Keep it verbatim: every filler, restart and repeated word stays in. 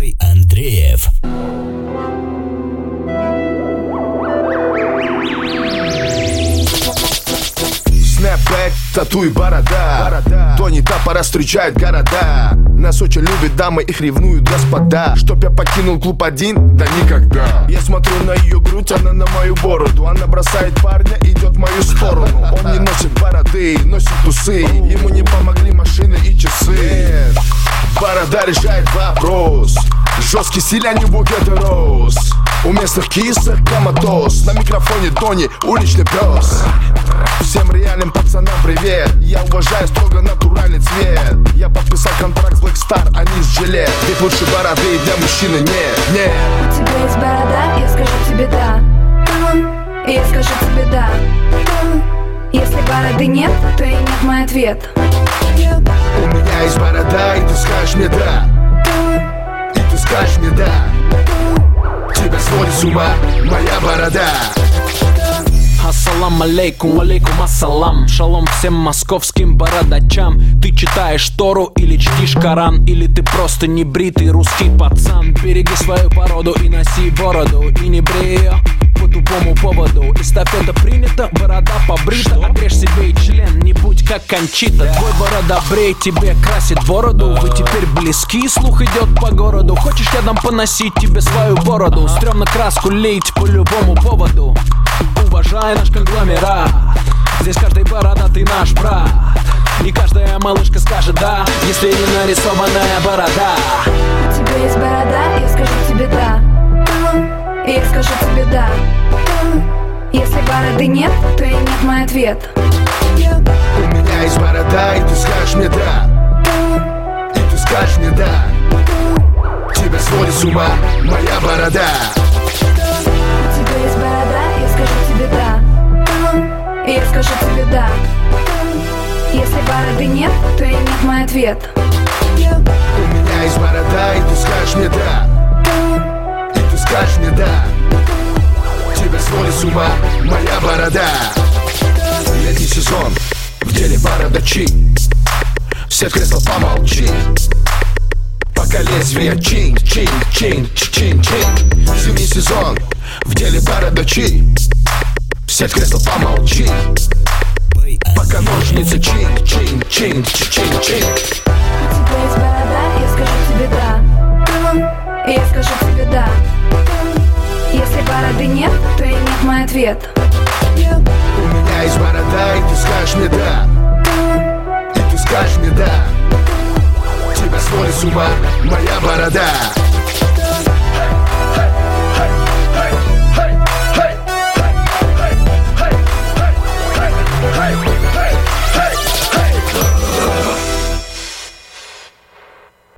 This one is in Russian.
Андреев. Снэпбэк, тату и борода, борода. Тони Топора встречает города. Нас очень любят дамы, их ревнуют господа. Чтоб я покинул клуб один? Да никогда. Я смотрю на ее грудь, она на мою бороду. Она бросает парня, идет в мою сторону. Он не носит бороды, носит усы. Ему не помогли машины и часы. Нет, борода решает вопрос. Жесткий стиль, а не букет роз. У местных кисок коматоз. На микрофоне Тони, уличный пес. Всем реальным пацанам привет. Я уважаю строго натуральный цвет. Я подписал контракт с Black Star, а не с Gillette. Ведь лучше бороды для мужчины нет, нет. У тебя есть борода, я скажу тебе да. И я скажу тебе да. Если бороды нет, то и нет мой ответ. У меня есть борода, и ты скажешь мне да. И ты скажешь мне да. Тебя сводит с ума моя борода. Ассалам алейкум, алейкум ассалам. Шалом всем московским бородачам. Ты читаешь Тору или чтишь Коран, или ты просто небритый русский пацан. Береги свою породу и носи бороду, и не брей ее по тупому поводу. Эстафета принята, борода побрита. Отрежь себе и член, не будь как Кончита. Твой бородобрей тебе красит бороду. Вы теперь близки, слух идет по городу. Хочешь, я дам поносить тебе свою бороду? Стремно краску лить по любому поводу. Уважай наш конгломерат. Здесь каждый бородатый наш брат. И каждая малышка скажет да, если не нарисованная борода. У тебя есть борода, я скажу тебе да. И я скажу тебе да. Если бороды нет, то и нет мой ответ. У меня есть борода, и ты скажешь мне да. И ты скажешь мне да. Тебя сводит с ума моя борода. У тебя есть борода, я скажу тебе да. И я скажу тебе да. Если бороды нет, то и нет мой ответ. У меня есть борода, и ты скажешь мне да. И ты скажешь мне да. Тебя сводит с ума моя борода. Летний сезон, в деле бородачи. Все в кресло помолчи. Пока лезвие чин, чин, чин, чин, чин. Зимний сезон, в деле бородачи. Все в кресло помолчи. Пока ножницы чин, чин, чин, чин, чин. У тебя есть борода, я скажу тебе да. И я скажу тебе да. Если бороды нет, то и нет мой ответ. У меня есть борода, и ты скажешь мне да. И ты скажешь мне да. Тебя сводит с ума моя борода.